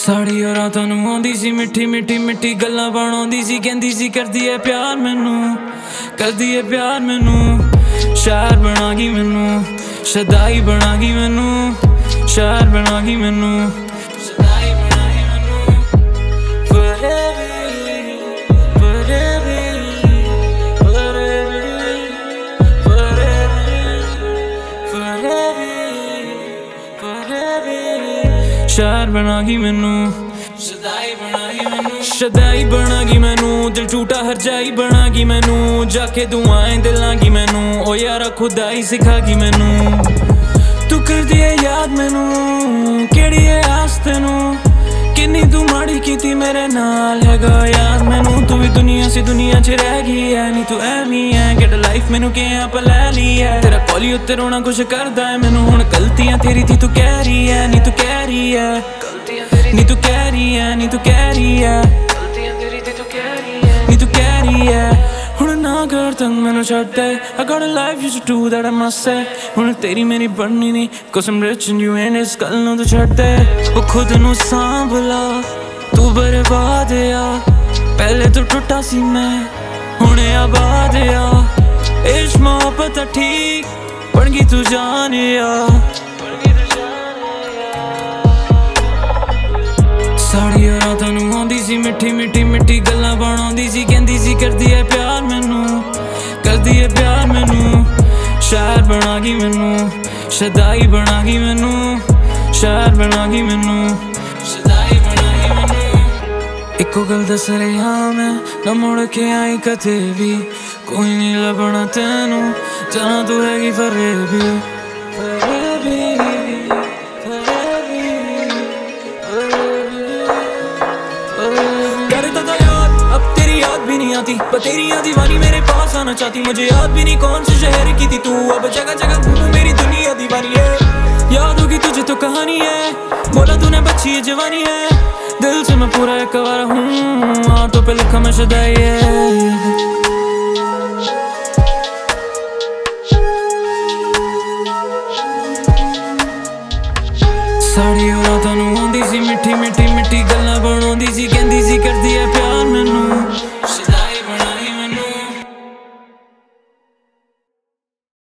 साड़ी और रातां नूं आउंदी सी मिठी मिठी मिठी गल्लां बनाउंदी सी, कहंदी सी करदी है प्यार मैनू, करदी है प्यार मैनू। शायर बनागी मैनू, शदाई बनागी मैनू, शायर बनागी मैनू, शदाई बनागी मैनू। शायर बनागी मैनू, शदाई बनागी मैनू, शदाई बनागी मैनू। दिल टूटा हर जाई बनागी मैनू, जाके दुआएं दिलांगी मैनू। ओ यारा खुदाई सिखागी मैनू। तू करदी है याद मैनू, केड़ी है आस तैनू, किन्नी तू माड़ी कीती मेरे नाल हैगा यार मैनू। तू भी दुनिया से दुनिया च रह गई है, नी तू ऐवी है गेट लाइफ मैनू के आप ले ली है। तेरा कॉली उत्ते रोना कुछ करदा है मैनू, हुण गलतियां तेरी थी तू कह रही है, नी तू कह रही है, नी तू कह रही है, नी तू कह रही है, नी तू कह रही है। हुण ना कर तंग मैनू छड्ड दे, I got a life you should do that I must say। हुण तेरी मेरी बननी नी कसम rich and you ain't इस गल नूं तू छड्ड दे। ओ खुद नूं सांभ ला तू बर्बाद आ, पहले तो टुटा सी मैं हुण आबाद आ। इश्क मोहब्बत ठीक बन गई तू जान आ। साड़ी और रातां नूं आउंदी सी मिठी मिठी मिठी गल्लां बनाउंदी सी, कहंदी सी करदी है प्यार मैनू, करदी है प्यार मैनू। शायर बनागी मैनू, शदाई बनागी मैनू, शायर बनागी मैनू, शदाई बनागी मैनू। इक्को गल दस रहा मैं ना मुड़ के आई कदे भी, कोई नहीं लभना तैनू जाना तू हैगी फरेबी, फरेबी। पर तेरी याद दीवानी मेरे पास आना चाहती, मुझे याद भी नहीं कौन से शहर की थी तू। अब जगह जगह घूमूं मेरी दुनिया दीवानी है, याद होगी तुझे तो कहानी है। बोला तूने बच्ची है जवानी है, दिल से मैं पूरा एक आवारा हूँ, आंखों पे लिखा मैं शदाई है। साड़ी और रातां नूं आउंदी सी मिठी मिठी मिठी गल्लां बनाउंदी सी,